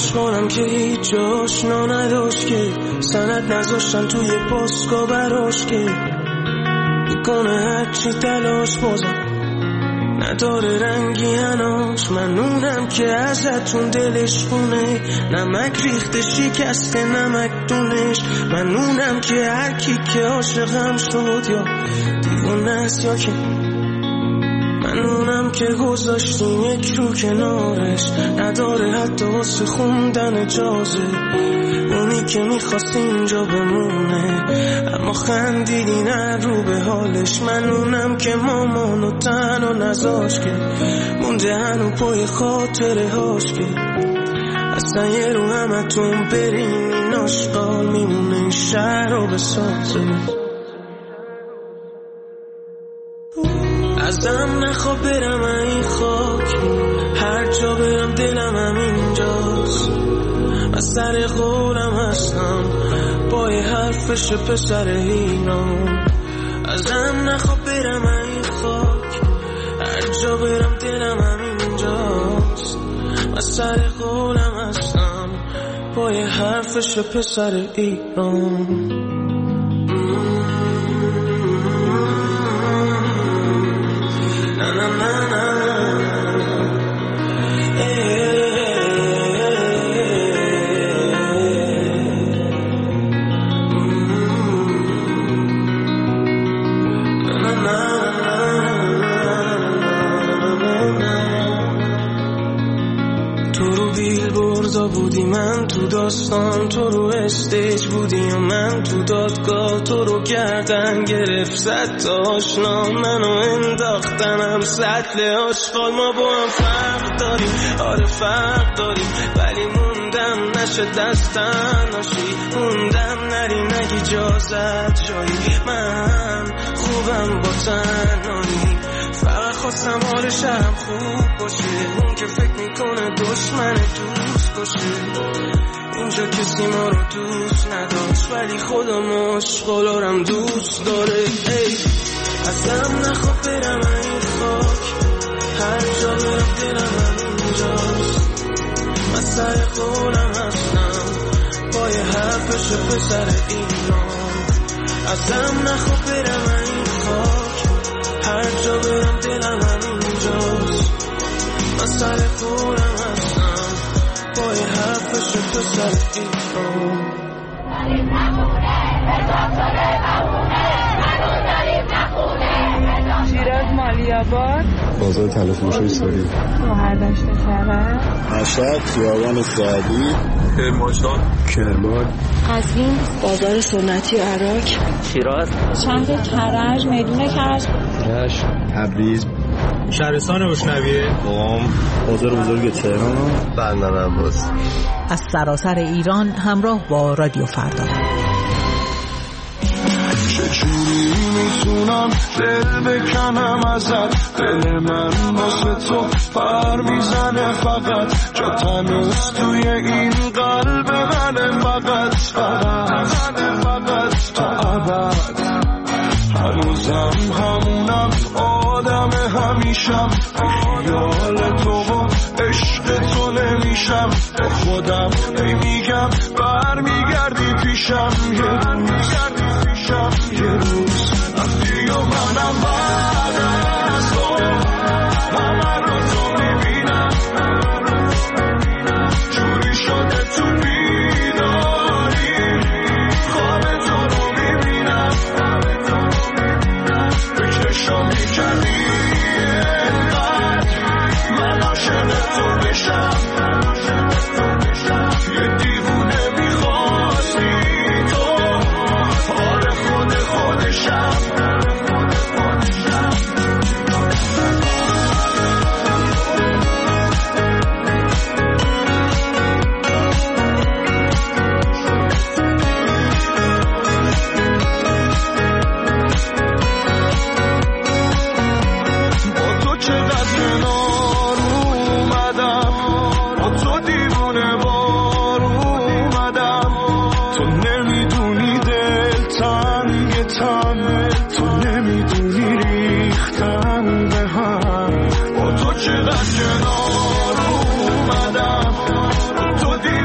عشق کنم که هیچ آشنا نداشت که سند نذاشتن توی پاسگاه براش که میکنه هرچی تلاش بازم نداره رنگی هناش. منونم که ازتون دلش خونه نمک ریخته شکسته نمک دونش. منونم که هر کی که عاشقم شد یا دیوونه است یا که منونم که گذاشتیم یک رو کنارش نداره حتی واسه خوندن اجازه. اونی که میخواست اینجا بمونه اما خندیدی نه رو به حالش. منونم که مامانو تنها نذاش که مونده هنو پای خاطره هاش که اصلا یه رو همتون بریم این آشقال میمونه این شهر رو بسازه. ازم نخواه برم این خاک هر جا برم دلم همینجاست. من سر قولم هستم با یه حرفش پسر ایران. ازم نخواه برم این خاک هر جا برم دلم همینجاست. من سر قولم هستم با یه حرفش پسر ایران. بودی من تو داستان تو رو استیج بودی و من تو دادگاه تو رو گردن گرفت صد تا آشنا منو انداختنم سطل آشغال. ما با هم فرق داریم آره فرق داریم ولی موندم نشه دستن ناشی موندم نری نگی اجازت جایی. من خوبم با تنهایی فقط خواستم حال شهرم خوب باشه. اون که فکر میکنه دشمن دوست باشه اینجا کسی ما رو دوست نداشت ولی خودم عشقالارم دوست داره. ای ازم نخواه برم این خاک هر جا برم دلم همینجاست. من سر قولم هستم با یه حرفش پسر ایران. ازم نخواه برم این خاک هر جا برم دلم همینجاست. من سر قولم هستم با یه حرفش پسر ایران. داریم نمونه حساب شده نمونه هنوز داریم نخونه. شیراز مالیاباد بازار تلفروشی سوری مهردشت کرد مشهد خیابان سعدی کرمان قزوین بازار سنتی عراق شیراز شهر کرج میدون کرج رشت تبریز شهرستان روشنویه قم بازار بزرگ تهران بندر عباس. از سراسر ایران همراه با رادیو فردا. چجوری میتونم دل بکنم ازت دل من واسه تو پر میزنه فقط جا تنوز توی این قلب منه فقط تا ابد. هنوزم همونم آدم همیشم خیال تو و عشق تو نمیشم با خودم میگم برمیگردی پیشم یه روز وقتی و منم بعد از تو همه رو تو میبینم جوری شده تو بیداری خواب تو رو میبینم فکرشو میکردی اینقدر من عاشق تو بشم یه دیوونه میخواستی تو آره خودشم چقدر کنار اومدم تو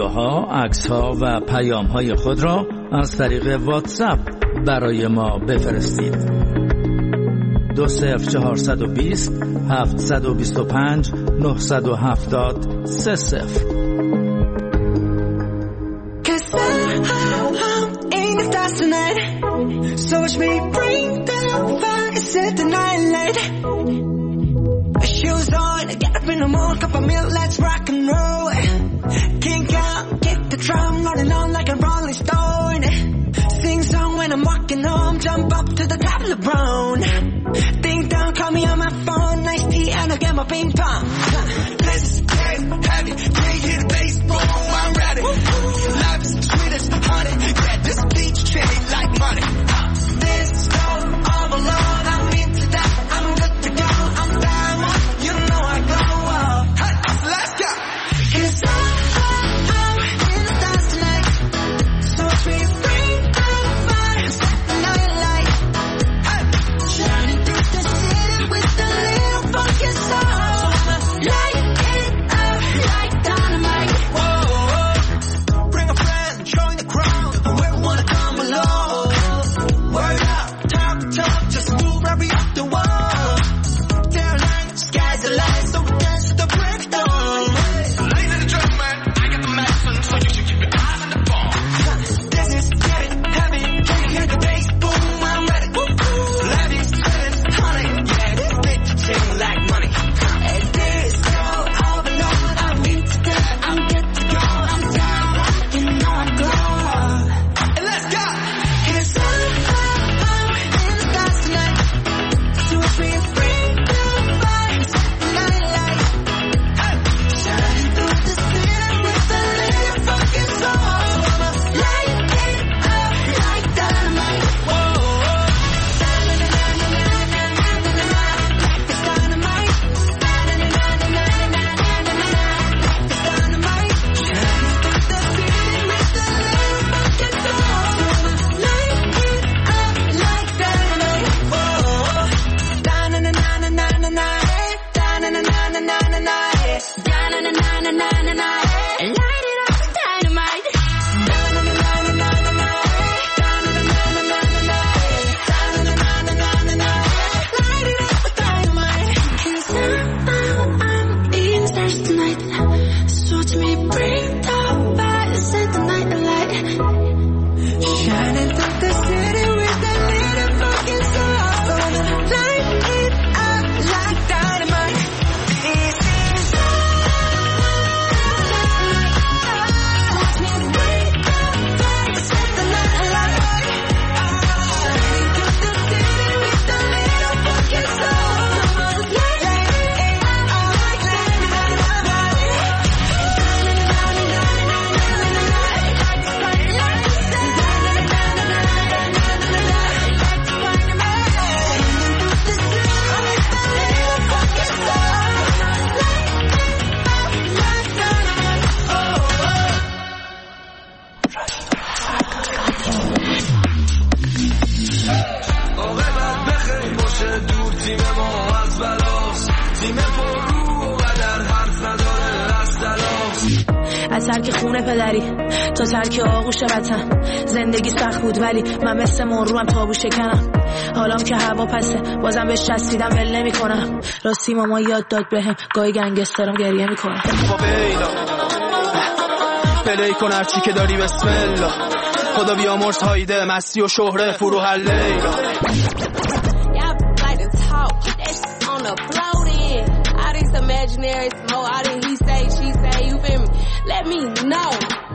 ویدیوها، عکس‌ها و پیام‌های خود را از طریق واتساپ برای ما بفرستید. 20420 725 970 30. So watch me bring the fire, set the night light. Shoes on, get up in the morning, cup of milk, let's rock and roll. Kink out, kick the drum, rolling on like a rolling stone. Sing song when I'm walking home, jump up to the top of the brown. Ding dong, call me on my phone, nice tea and I'll get my ping pong. Let's get heavy, can't hear the bass, boom, I'm ready. Life is sweet as honey, yeah, this beach treat like money. This song all alone, I'm into that, I'm good to go, I'm down, you know I go up. Hey, let's go. 'Cause I'm in the dance tonight, so watch me bring the fire, set the night light. Hey, shining through the city with a little funky soul. So I'ma light it up like dynamite. Whoa, bring a friend, join the crowd, whoever wanna come along. Word up, talk, just move right up the wall. Down line, sky's the limit, so we dance to the break of dawn. Ladies and gentlemen, I got the medicine, so you should keep your eyes on the ball. This is getting heavy, can you hear the bass? Boom, I'm ready. Life is sweet as honey, yeah, this bitch ching like money. And this girl all alone, I'm into that, I'm good to go, I'm down, you know I go. And let's go. 'Cause I'm in the dance tonight, so watch me bring the fire, set the night light. Hey, shining through the city with a little funky soul. So I'ma light it up like dynamite. Whoa, it's dynamite. It's dynamite. Shining through the city with a little funky soul. So I'ma light it up like dynamite. Whoa, na-na-na-na-na-na-na, na-na-na-na-na-na-na, na-na-na-na-na-na-na, light it up with dynamite. Na-na-na-na-na-na-na, na-na-na-na-na-na-na, na-na-na-na-na-na, light it up with dynamite. 'Cause I'm in the stars tonight, so watch me bring the fire, set the night alight. Shining through the city with a little fucking soul. So I'ma light it up like dynamite. This is watch me bring the fire, set the night alight. Shining through the city with a little fucking soul. So I'ma light it up like dynamite. تیم ما از بلاست، تیم پر رو و در حرف نداره از تلاست. از ترک خونه پدری تا ترک آغوش وطن، زندگی سخت بود ولی من مثل مروم تابو شکنم. حالام که هوا پسه بازم بهش چسبیدم ول نمی‌کنم. راستی ماما یاد داد بهم گاهی گنگسترم گریه می‌کنم. با بیلا پلی کن هرچی که داری بسم الله، خدا بیامرز هایده مستی و شهره فرو هر لیلا. Imaginary smoke, all that he say, she say, you feel me? Let me know.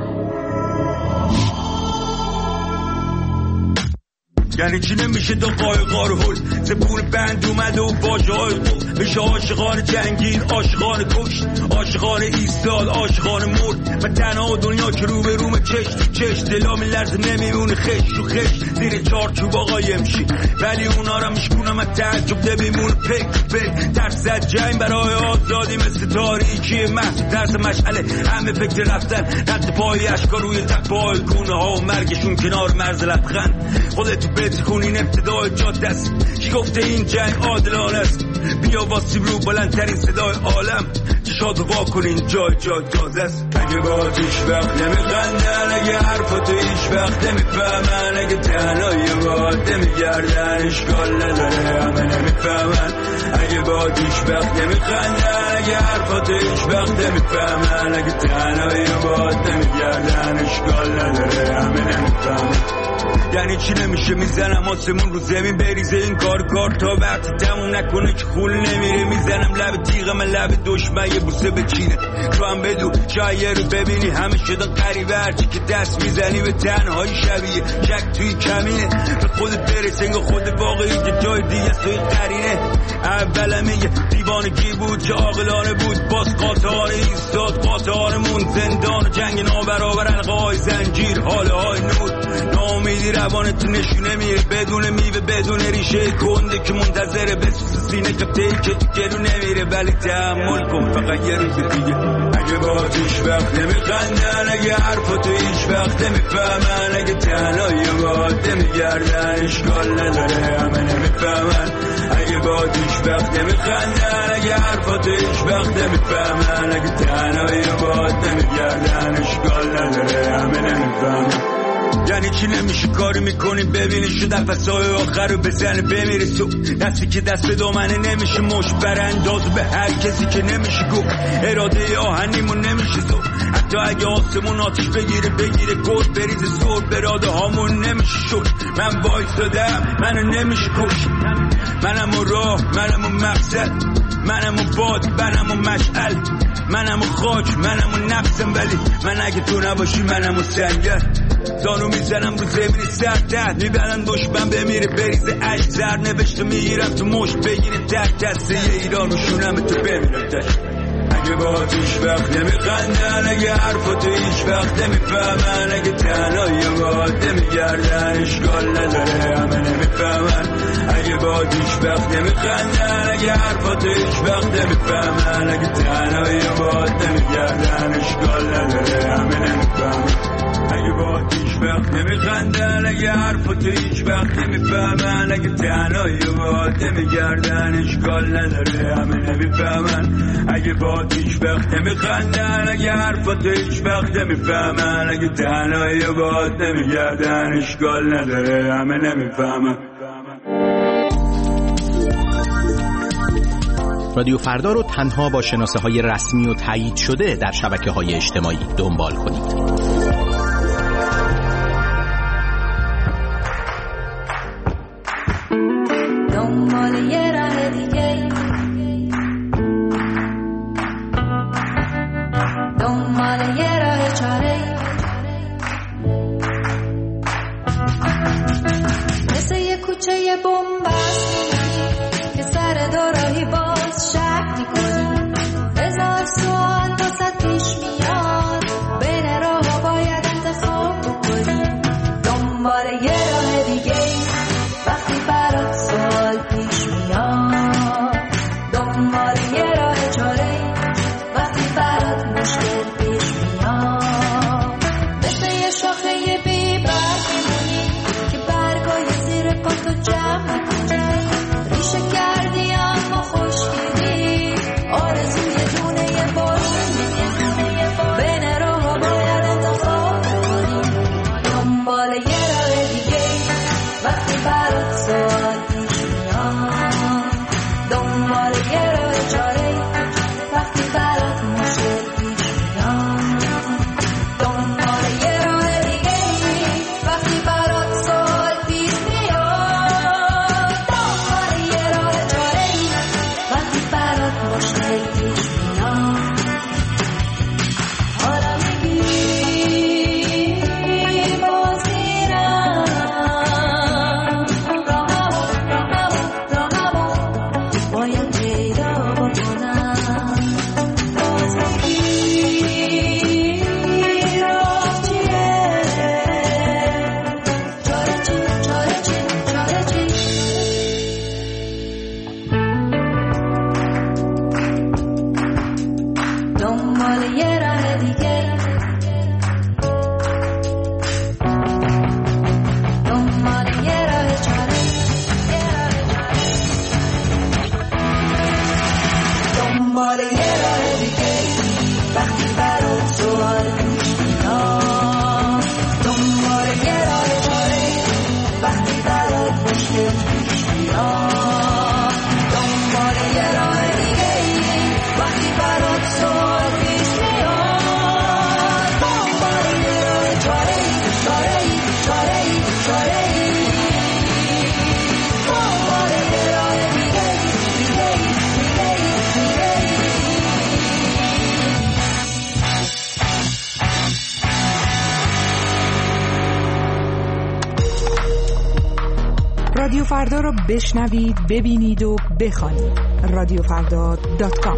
یعنی چی نمیشه دو قایقا رو هل زبون بند اومده و باجه های بود میشه عاشقان جنگین، عاشقان کشت، عاشقان ایستاد، عاشقان مرد. و تنها دنیا که رو به روم چش دلا میلرزه نمیمونه خش و خش زیر چارچوب آقای امشی، ولی اونا را میشکونم از تعجب نمیمونه پک ترسد جنگ برای آزادی مثل تاریکی محصول ترس مشعله همه فکر رفتن رد پای اشکار روی تپای گونه ها و مرگشون کنار مرز لبخند. خودتو بهت کنین ابتدای جاده است کی گفته این جنگ عادلانه است؟ بیا واسیم رو بلندترین صدای عالم چشاتو وا کنین جای تازه است. اگه باهات هیچ وقت نمیخندن، اگه حرفاتو هیچ وقت نمیفهمن، اگه تنهایی باهات نمیگردن اشکال نداره همه نمیفهمن. اگه باهات هیچ وقت نمیخندن، اگه حرفاتو هیچ وقت نمیفهمن، اگه تنهایی باهات نمیگردن اشکال نداره همه نمیفهمن. یعنی چی نمیشه میزنم آسمون رو زمین بریزه این کار تا وقتی تموم نکنه که خول نمیره. میزنم لب تیغم لب دشمن یه بوسه بچینه تو هم بدو شاید رو ببینی همه شدن قریبه هرچی که دست میزنی به تنهایی شبیه شک توی کمینه. به خودت برس انگاه خود واقعی که جای دیگه توی قرینه. اولم یه دیوانگی بود که عاقلانه بود باز قاطعانه ایستاد قاطعانمون زندان و جنگ نابرابر القای زنجیر حاله های نور ناامیدی روانت نشونه میره بدون میوه بدون ریشه کنده که منتظره بسوز سینه کپته که تو گلو نمیره. ولی تحمل کن فقط یه روز دیگه. اگه باهات هیچ وقت نمیخندن، اگه حرفاتو هیچ وقت نمیفهمن، اگه تنهایی باهات نمیگردن اشکال نداره همه نمیفهمن. اگه باهات هیچ وقت نمیخندن، اگه حرفاتو هیچ وقت نمیفهمن، اگه تنهایی باهات نمیگردن اشکال نداره همه نمیفهمن. یعنی چی نمیشه کاری میکنی ببینی شو نفسای آخر رو بزنه بمیره تو دستی که دست به دامنه نمیشه مش براندازو به هر کسی که نمیشه گفت اراده آهنیمون نمیشه تو. حتی اگه آسمون آتش بگیره گل بریزه سر براده هامون نمیشه شد. من وایسادم منو نمیشه کش. منم و راه منم و مقصد منم و باد منم و مشعل منم و خاک منم و نفسم. ولی من اگه تو نباشی منم و سنگر زانو میزنم رو زمین سرد میبرن دشمن بمیره بریزه عشق زر نوشته میگیرم تو مشت بگیره تک دسته ایران رو شونم تو بمیرم تش. اگه باهات هیچ وقت نمیخندن، اگه حرفاتو هیچ وقت نمیفهمن، اگه تنهایی باهات نمیگردن اشکال نداره همه نمیفهمن. اگه باهات هیچ وقت نمیخندن، اگه حرفاتو هیچ وقت نمیفهمن، اگه تنهایی باهات نمیگردن اشکال نداره همه نمیفهمن. اگه باهات هیچ وقت نمیخندن، اگه حرفاتو هیچ وقت نمیفهمن، اگه تنهایی باهات نمیگردن اشکال نداره همه نمیفهمن. اگه باهات هیچ وقت نمیخندن، اگه حرفاتو هیچ وقت نمیفهمن، اگه تنهایی باهات نمیگردن اشکال نداره همه نمیفهمن. رادیو فردا رو تنها با شناسه‌های رسمی و تایید شده در شبکه‌های اجتماعی دنبال کنید. رادیو فردا رو بشنوید، ببینید و بخوانید. radiofrda.com.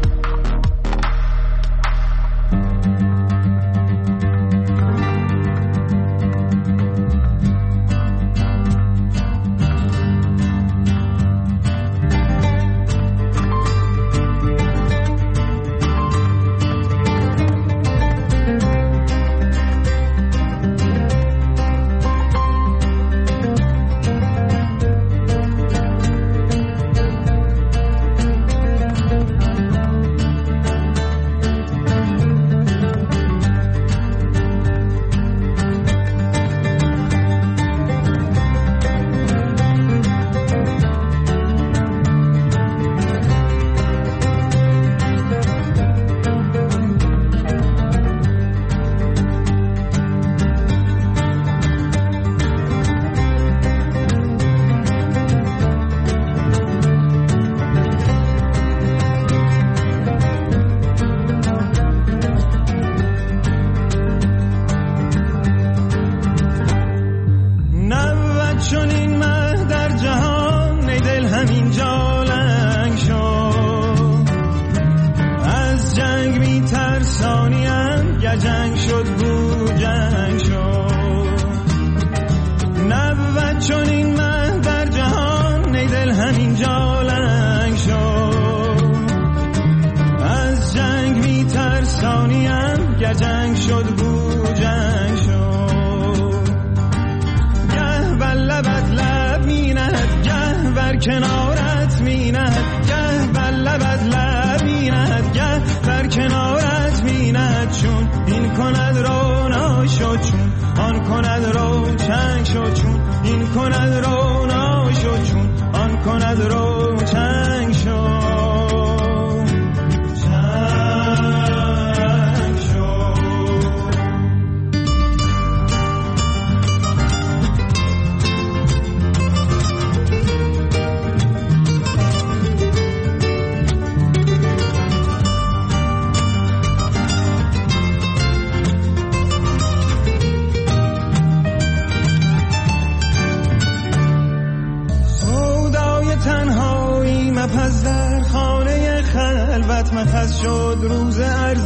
مخص شد روز عرض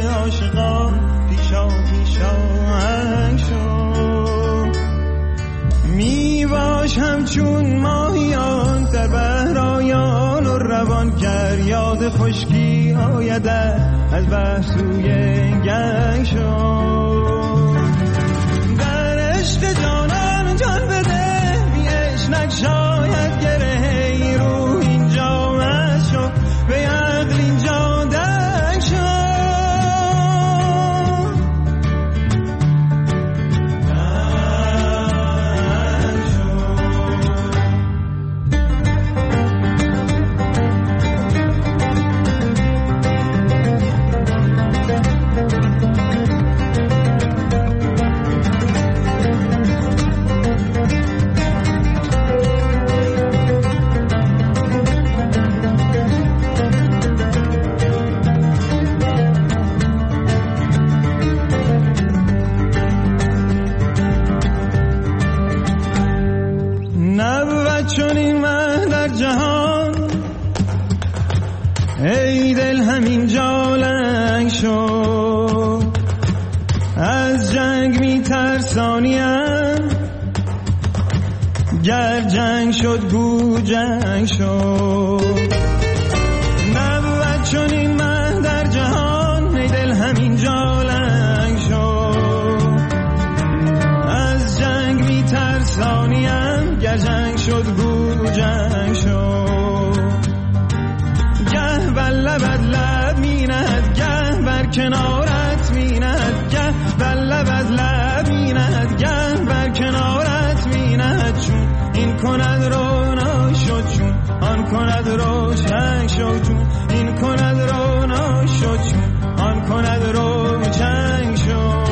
عاشقان پیشا هنگ شد می باش همچون ماهیان در بهرایان و روان کرد یاد خشکی آید از بحر سوی گنگ شد در عشق جانان جان بده بی عشق شاید گره روح اینجا مست شد به عقل اینجا دنگ شد چون این مه در جهان ای دل همین جا لنگ شد از جنگ می ترسانیم گر جنگ شد گو جنگ شد نبود چون این مه در جهان ای دل همین جا لنگ شد از جنگ می ترسانیم گر جنگ شد گو جنگ شد گه بر لبت لب می نهد گه بر کنارت می نهد گه بر لبت لب می نهد گه بر کنارت می نهد چون این کند رونا شد چون آن کند روشن شد چون این کند رونا شد چون آن کند روشن شد.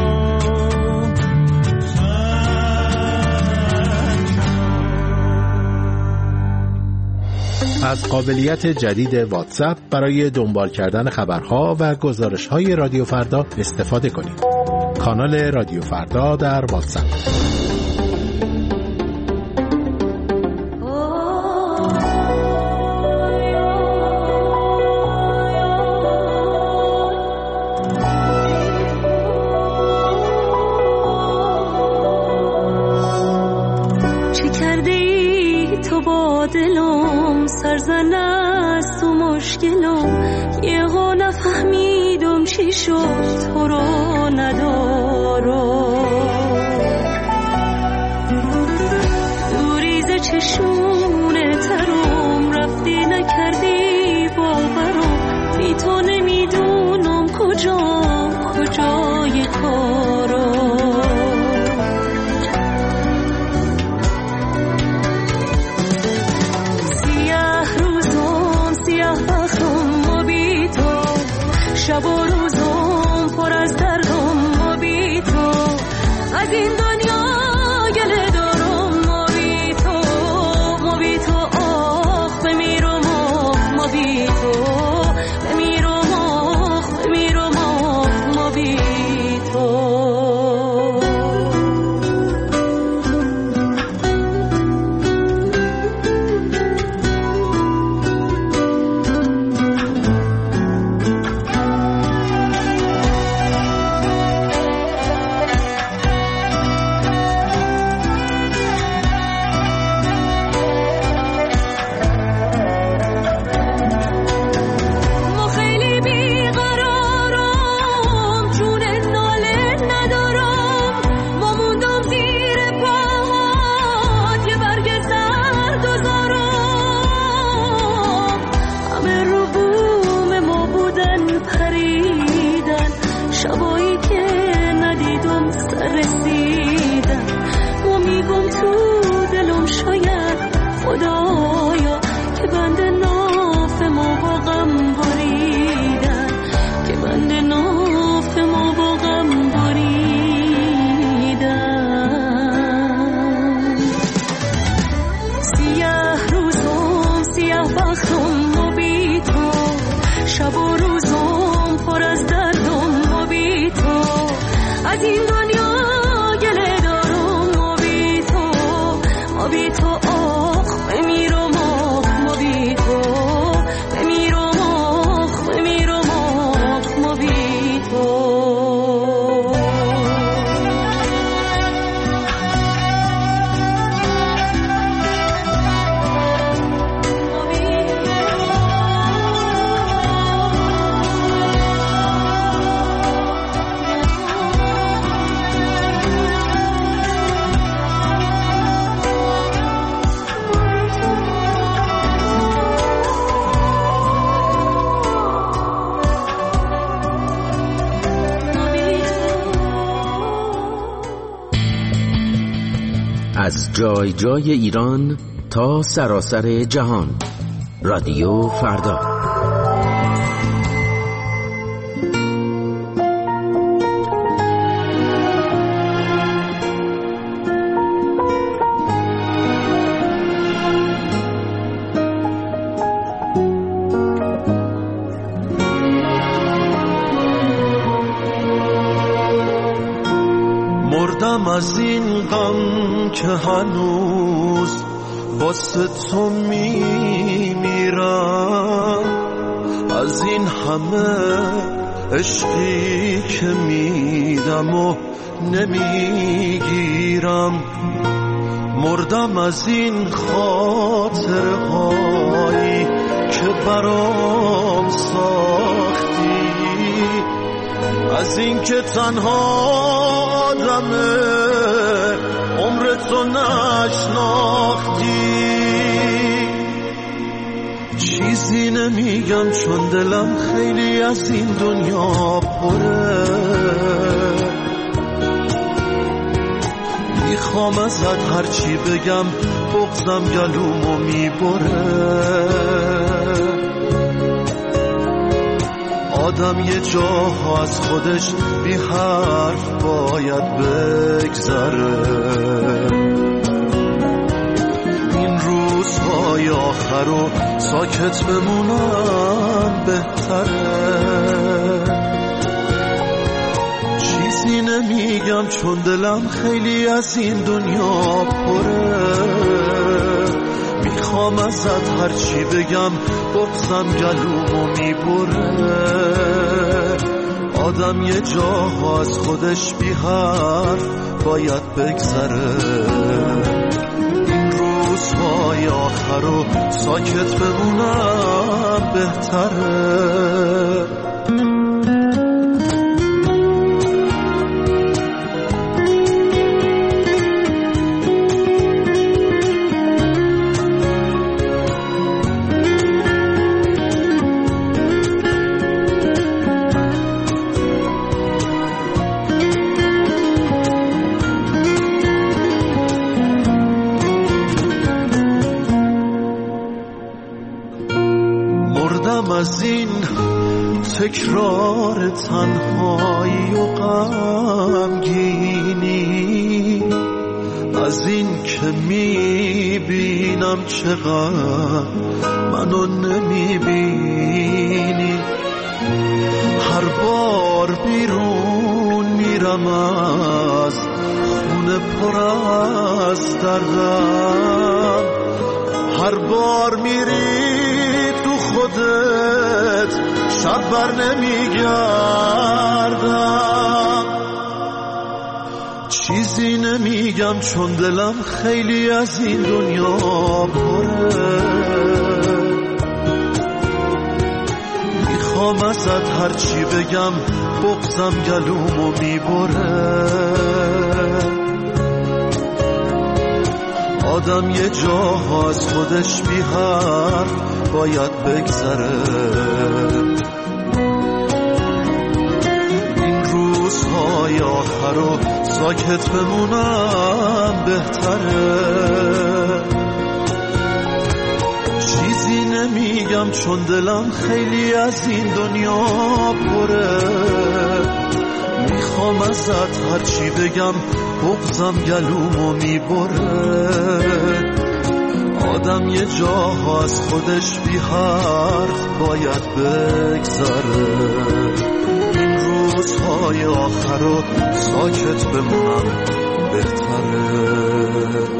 از قابلیت جدید واتساپ برای دنبال کردن خبرها و گزارش‌های رادیو فردا استفاده کنید. کانال رادیو فردا در واتساپ. کرده ای تو با دلم، سرزن است و مشکلم، یه ها نفهمیدم چی شد تو رو ندارم. دوریز چشونه ترم رفتی نکردی باورم، بی تو نمیدونم کجای کارم. شب و روزم پر از دردم ما بی تو، از این دنیا گله دارم ما بی تو آخ بمیرم آخ ما بی تو، بمیرم آخ ما بی تو. از جای جای ایران تا سراسر جهان، رادیو فردا. مردم از این غم که هنوز واسه تو میمیرم، از این همه عشقی که میدم و نمیگیرم. مردم از این خاطرهایی که برام ساختی، از این که تنها آدمه عمر تو نشناختی. چیزی نمیگم چون دلم خیلی از این دنیا پره، میخوام ازت هرچی بگم بغضم گلومو میبره. آدم یه جاها از خودش بی حرف باید بگذره، این روزهای آخر رو ساکت بمونم بهتره. چیزی نمیگم چون دلم خیلی از این دنیا پره، میخوام ازت هرچی بگم بغضم گلومو میبره. آدم یه جاها از خودش بی حرف باید بگذره، این آخر و ساکت بمونم بهتره. از این تکرار تنهایی و غمگینی، از این که میبینم چقدر منو نمیبینی. هر بار بیرون میرم از خونه پر از دردم، هر بار میری خودت شب بر نمیگردم. چیزی نمیگم چون دلم خیلی از این دنیا پره، میخوام ازت هرچی بگم بغضم گلومو میبره. آدم یه جاها از خودش بی حرف باید بگذره. این روزهای آخر رو ساکت بمونم بهتره. چیزی نمیگم چون دلم خیلی از این دنیا پره، میخوام ازت هرچی بگم بغضم گلومو میبره. آدم یه جاها از خودش بی حرف باید بگذره. این روزهای آخر رو ساکت بمونم بهتره.